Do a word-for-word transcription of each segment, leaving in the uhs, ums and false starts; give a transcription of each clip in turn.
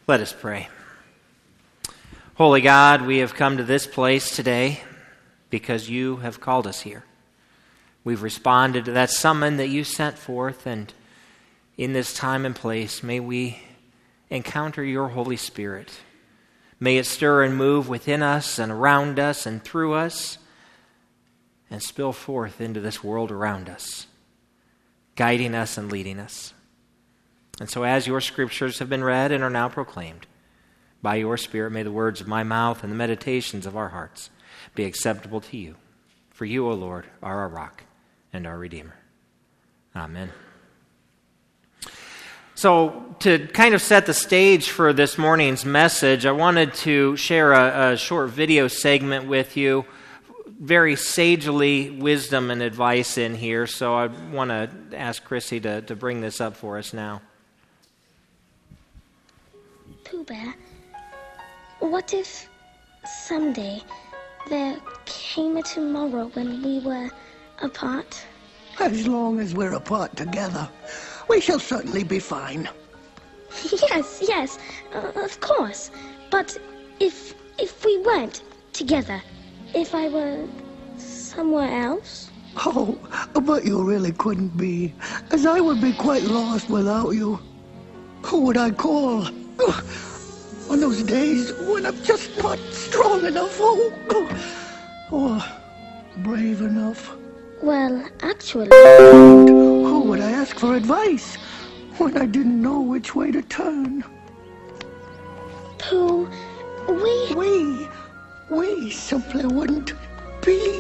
Let us pray. Holy God, we have come to this place today because you have called us here. We've responded to that summon that you sent forth, and in this time and place, may we encounter your Holy Spirit. May it stir and move within us and around us and through us and spill forth into this world around us, guiding us and leading us. And so as your scriptures have been read and are now proclaimed, by your Spirit may the words of my mouth and the meditations of our hearts be acceptable to you. For you, O Lord, are our rock and our Redeemer. Amen. So to kind of set the stage for this morning's message, I wanted to share a, a short video segment with you. Very sagely wisdom and advice in here, so I want to ask Chrissy to, to bring this up for us now. Pooh Bear, what if someday there came a tomorrow when we were apart? As long as we're apart together, we shall certainly be fine. Yes, yes, uh, of course. But if if we weren't together, if I were somewhere else? Oh, but you really couldn't be, as I would be quite lost without you. Who would I call? On those days when I'm just not strong enough, oh, or brave enough. Well, actually... Who would I ask for advice when I didn't know which way to turn? Pooh, we... We... We simply wouldn't be.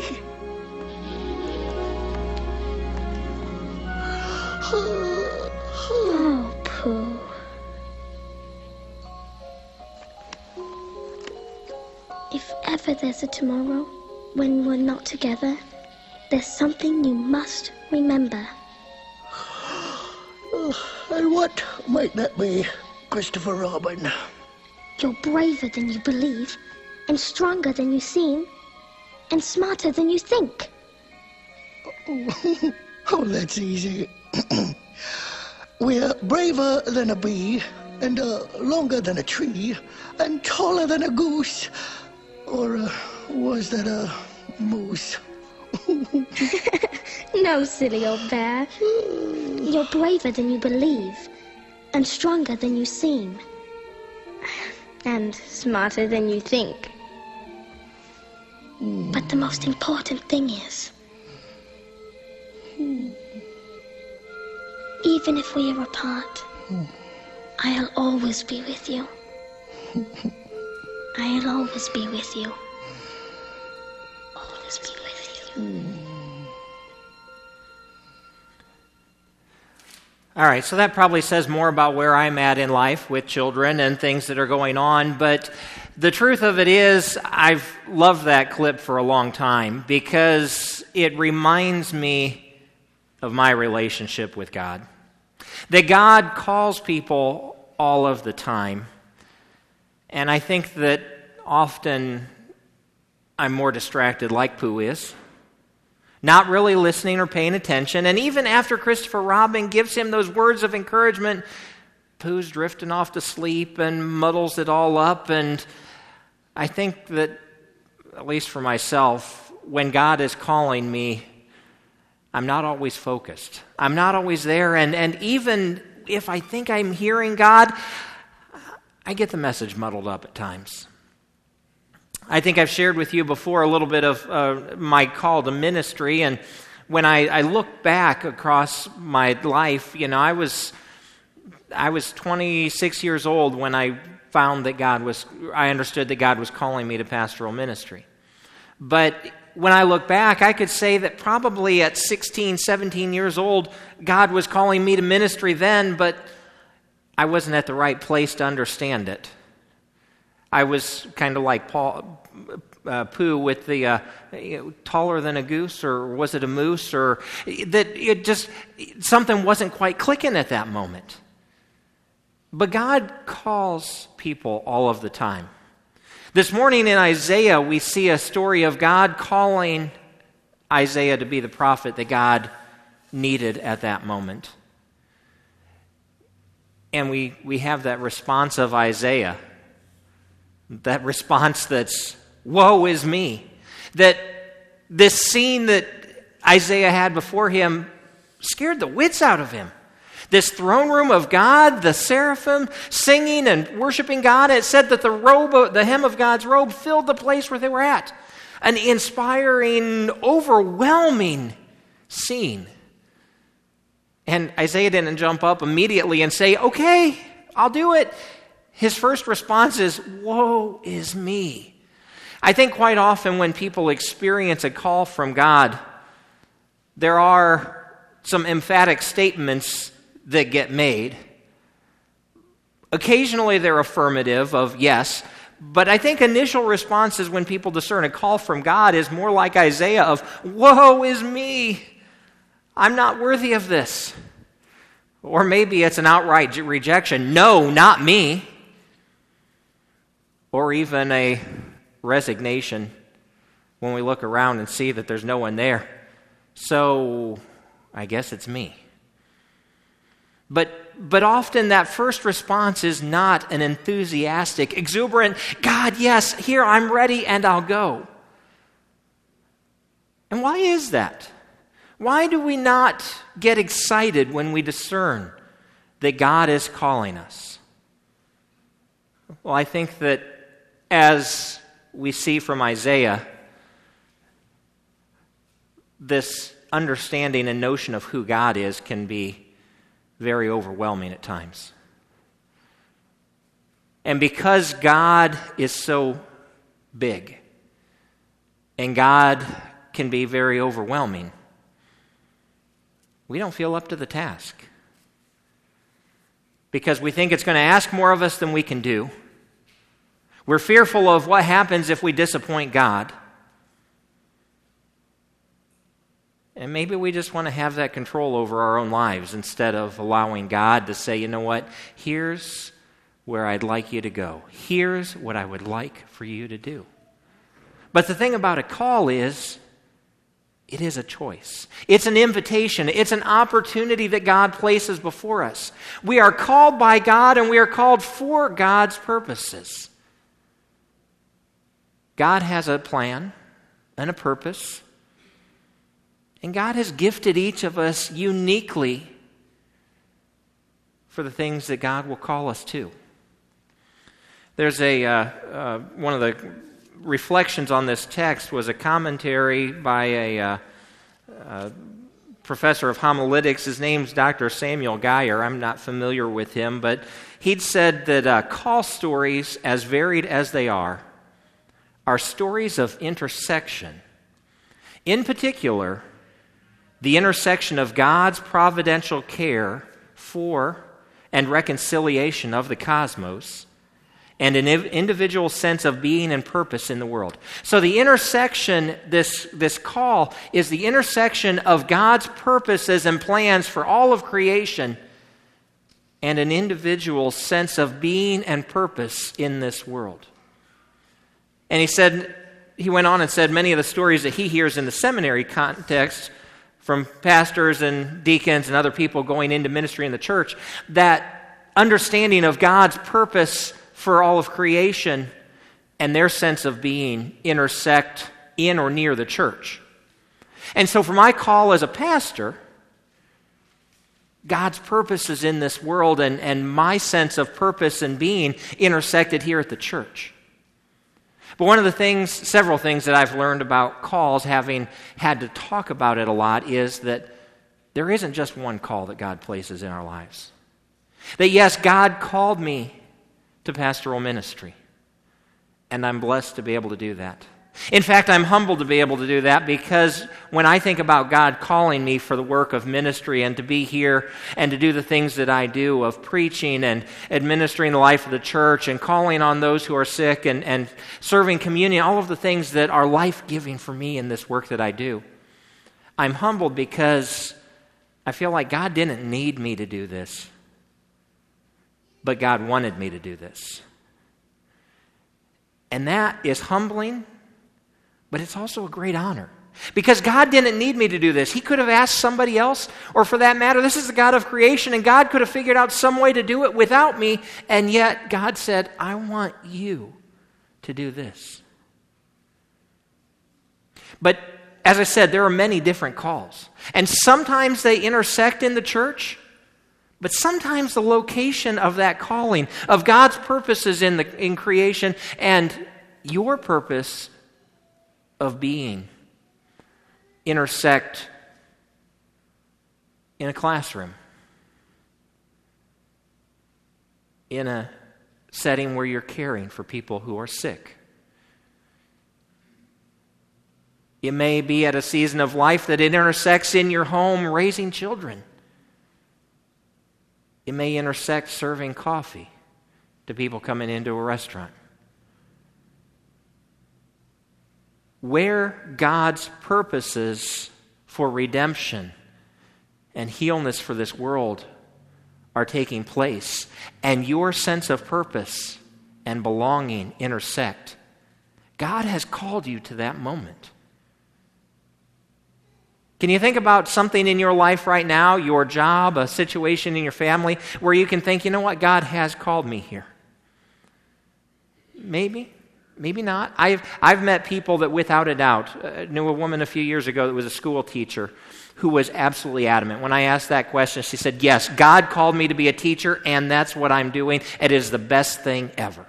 Oh, Pooh. If ever there's a tomorrow when we're not together, there's something you must remember. And what might that be, Christopher Robin? You're braver than you believe, and stronger than you seem, and smarter than you think. Oh, oh that's easy. We're braver than a bee, and uh, longer than a tree, and taller than a goose. Or uh, was that a moose? No, silly old bear. You're braver than you believe, and stronger than you seem, and smarter than you think. Mm. But the most important thing is, mm. even if we are apart, mm. I'll always be with you. I'll always be with you. Always be with you. Mm. All right, so that probably says more about where I'm at in life with children and things that are going on, but the truth of it is I've loved that clip for a long time because it reminds me of my relationship with God. That God calls people all of the time, and I think that often I'm more distracted like Pooh is, not really listening or paying attention. And even after Christopher Robin gives him those words of encouragement, Pooh's drifting off to sleep and muddles it all up. And I think that, at least for myself, when God is calling me, I'm not always focused. I'm not always there. And, and even if I think I'm hearing God, I get the message muddled up at times. I think I've shared with you before a little bit of uh, my call to ministry, and when I, I look back across my life, you know, I was I was twenty-six years old when I found that God was, I understood that God was calling me to pastoral ministry. But when I look back, I could say that probably at sixteen, seventeen years old, God was calling me to ministry then, but I wasn't at the right place to understand it. I was kind of like Paul, uh, Pooh with the uh, you know, taller than a goose, or was it a moose, or that it just, something wasn't quite clicking at that moment. But God calls people all of the time. This morning in Isaiah, we see a story of God calling Isaiah to be the prophet that God needed at that moment. And we, we have that response of Isaiah, that response that's, woe is me. That this scene that Isaiah had before him scared the wits out of him. This throne room of God, the seraphim singing and worshiping God. It said that the robe, the hem of God's robe filled the place where they were at. An inspiring, overwhelming scene. And Isaiah didn't jump up immediately and say, okay, I'll do it. His first response is, woe is me. I think quite often when people experience a call from God, there are some emphatic statements that get made. Occasionally they're affirmative of yes, but I think initial responses when people discern a call from God is more like Isaiah of, woe is me. I'm not worthy of this. Or maybe it's an outright rejection. No, not me. Or even a resignation when we look around and see that there's no one there. So I guess it's me. But but often that first response is not an enthusiastic, exuberant, God, yes, here I'm ready and I'll go. And why is that? Why do we not get excited when we discern that God is calling us? Well, I think that as we see from Isaiah, this understanding and notion of who God is can be very overwhelming at times. And because God is so big, and God can be very overwhelming, we don't feel up to the task. Because we think it's going to ask more of us than we can do. We're fearful of what happens if we disappoint God. And maybe we just want to have that control over our own lives instead of allowing God to say, you know what, here's where I'd like you to go. Here's what I would like for you to do. But the thing about a call is, it is a choice. It's an invitation. It's an opportunity that God places before us. We are called by God and we are called for God's purposes. God has a plan and a purpose. And God has gifted each of us uniquely for the things that God will call us to. There's a, uh, uh, one of the reflections on this text was a commentary by a uh, uh, professor of homiletics. His name's Doctor Samuel Geyer. I'm not familiar with him, but he'd said that uh, call stories, as varied as they are, are stories of intersection. In particular, the intersection of God's providential care for and reconciliation of the cosmos and an individual sense of being and purpose in the world. So the intersection, this, this call, is the intersection of God's purposes and plans for all of creation and an individual sense of being and purpose in this world. And he said, he went on and said many of the stories that he hears in the seminary context from pastors and deacons and other people going into ministry in the church, that understanding of God's purpose for all of creation and their sense of being intersect in or near the church. And so for my call as a pastor, God's purpose is in this world, and, and my sense of purpose and being intersected here at the church. But one of the things, several things that I've learned about calls, having had to talk about it a lot, is that there isn't just one call that God places in our lives. That yes, God called me to pastoral ministry, and I'm blessed to be able to do that. In fact, I'm humbled to be able to do that, because when I think about God calling me for the work of ministry and to be here and to do the things that I do of preaching and administering the life of the church and calling on those who are sick and, and serving communion, all of the things that are life-giving for me in this work that I do, I'm humbled because I feel like God didn't need me to do this, but God wanted me to do this. And that is humbling, but it's also a great honor. Because God didn't need me to do this. He could have asked somebody else, or for that matter, this is the God of creation, and God could have figured out some way to do it without me, and yet God said, I want you to do this. But as I said, there are many different calls. And sometimes they intersect in the church, but sometimes the location of that calling, of God's purposes in, the, in creation, and your purpose of being, intersect in a classroom, in a setting where you're caring for people who are sick. It may be at a season of life that it intersects in your home raising children. It may intersect serving coffee to people coming into a restaurant. Where God's purposes for redemption and healness for this world are taking place, and your sense of purpose and belonging intersect, God has called you to that moment. Can you think about something in your life right now, your job, a situation in your family, where you can think, you know what, God has called me here? Maybe. Maybe not. I've I've met people that without a doubt, uh, knew a woman a few years ago that was a school teacher who was absolutely adamant. When I asked that question, she said, yes, God called me to be a teacher, and that's what I'm doing. It is the best thing ever.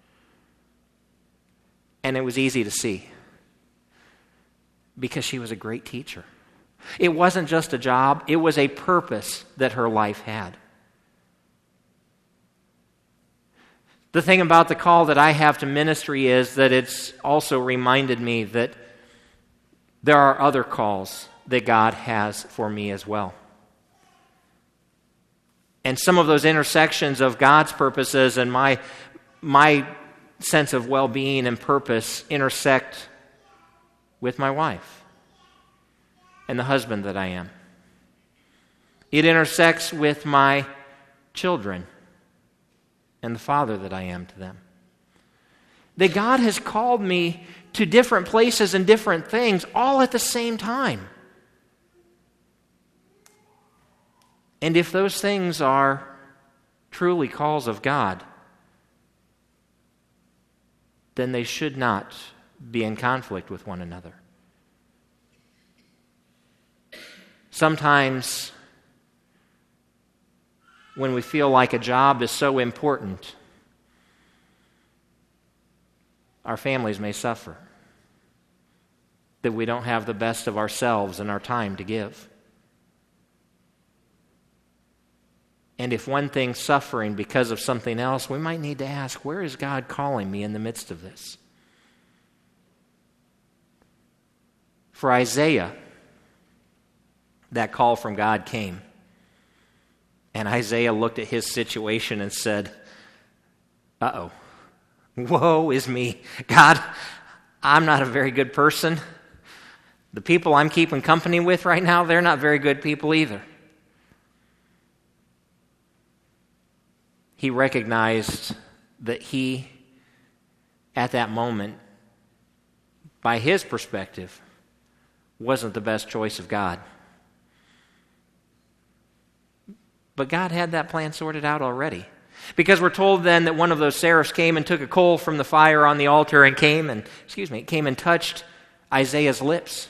And it was easy to see because she was a great teacher. It wasn't just a job, it was a purpose that her life had. The thing about the call that I have to ministry is that it's also reminded me that there are other calls that God has for me as well. And some of those intersections of God's purposes and my, my sense of well-being and purpose intersect with my wife and the husband that I am. It intersects with my children and the father that I am to them. That God has called me to different places and different things all at the same time. And if those things are truly calls of God, then they should not be in conflict with one another. Sometimes when we feel like a job is so important, our families may suffer, that we don't have the best of ourselves and our time to give. And if one thing's suffering because of something else, we might need to ask, where is God calling me in the midst of this? For Isaiah, that call from God came. And Isaiah looked at his situation and said, uh-oh, woe is me. God, I'm not a very good person. The people I'm keeping company with right now, they're not very good people either. He recognized that he, at that moment, by his perspective, wasn't the best choice of God. But God had that plan sorted out already. Because we're told then that one of those seraphs came and took a coal from the fire on the altar and came and, excuse me, came and touched Isaiah's lips.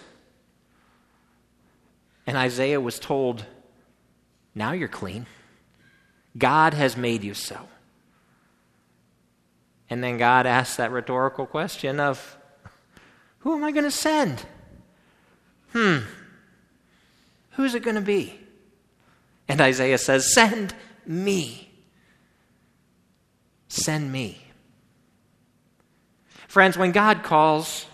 And Isaiah was told, now you're clean. God has made you so. And then God asked that rhetorical question of, who am I going to send? Hmm, who's it going to be? And Isaiah says, send me. Send me. Friends, when God calls,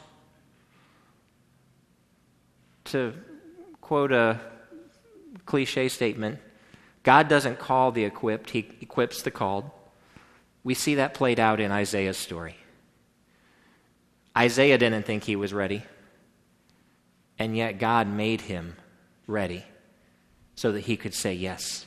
to quote a cliche statement, God doesn't call the equipped, he equips the called. We see that played out in Isaiah's story. Isaiah didn't think he was ready, and yet God made him ready so that he could say yes.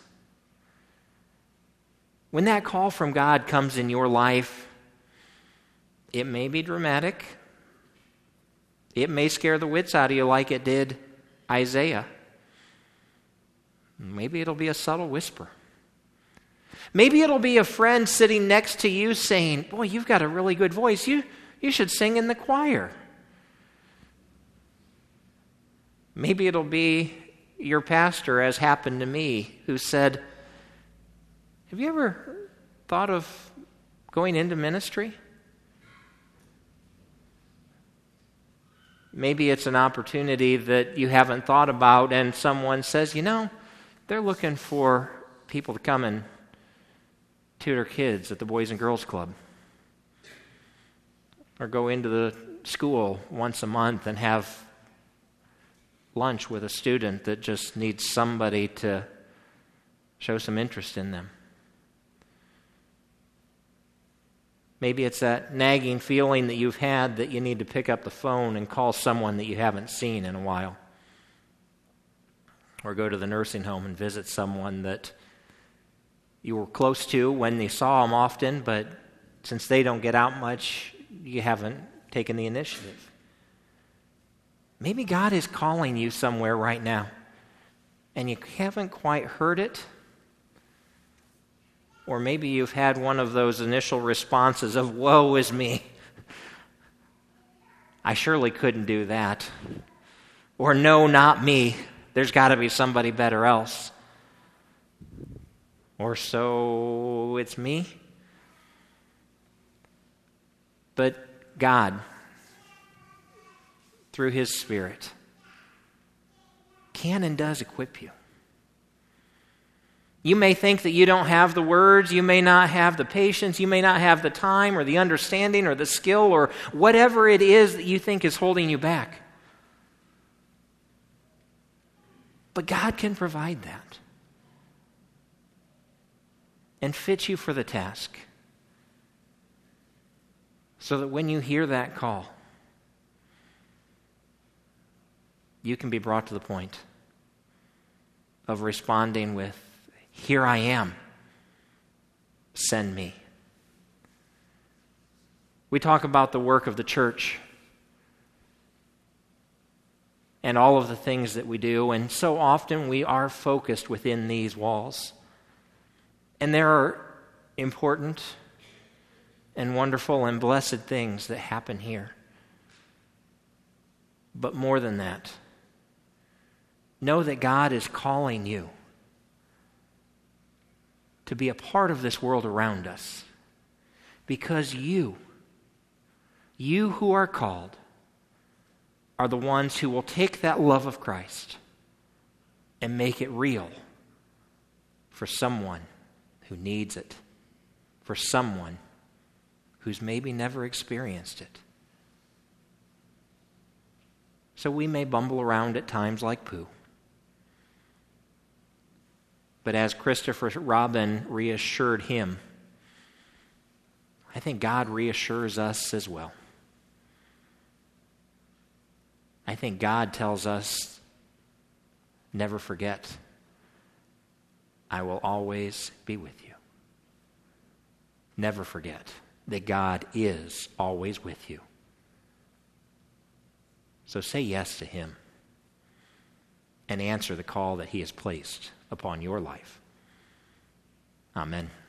When that call from God comes in your life, it may be dramatic, It may scare the wits out of you like it did Isaiah. Maybe it'll be a subtle whisper. Maybe it'll be a friend sitting next to you saying, boy, you've got a really good voice. You, you should sing in the choir. Maybe it'll be your pastor, as happened to me, who said, have you ever thought of going into ministry? Maybe it's an opportunity that you haven't thought about, and someone says, you know, they're looking for people to come and tutor kids at the Boys and Girls Club, or go into the school once a month and have lunch with a student that just needs somebody to show some interest in them. Maybe it's that nagging feeling that you've had that you need to pick up the phone and call someone that you haven't seen in a while. Or go to the nursing home and visit someone that you were close to when you saw them often, but since they don't get out much, you haven't taken the initiative. Maybe God is calling you somewhere right now, and you haven't quite heard it. Or maybe you've had one of those initial responses of, woe is me. I surely couldn't do that. Or no, not me. There's got to be somebody better else. Or so it's me. But God, through His Spirit, can and does equip you. You may think that you don't have the words, you may not have the patience, you may not have the time or the understanding or the skill or whatever it is that you think is holding you back. But God can provide that and fit you for the task, so that when you hear that call, you can be brought to the point of responding with, here I am, send me. We talk about the work of the church and all of the things that we do, and so often we are focused within these walls. And there are important and wonderful and blessed things that happen here. But more than that, know that God is calling you to be a part of this world around us, because you, you who are called, are the ones who will take that love of Christ and make it real for someone who needs it, for someone who's maybe never experienced it. So we may bumble around at times like Pooh. But as Christopher Robin reassured him, I think God reassures us as well. I think God tells us, never forget, I will always be with you. Never forget that God is always with you. So say yes to Him and answer the call that He has placed upon your life. Amen.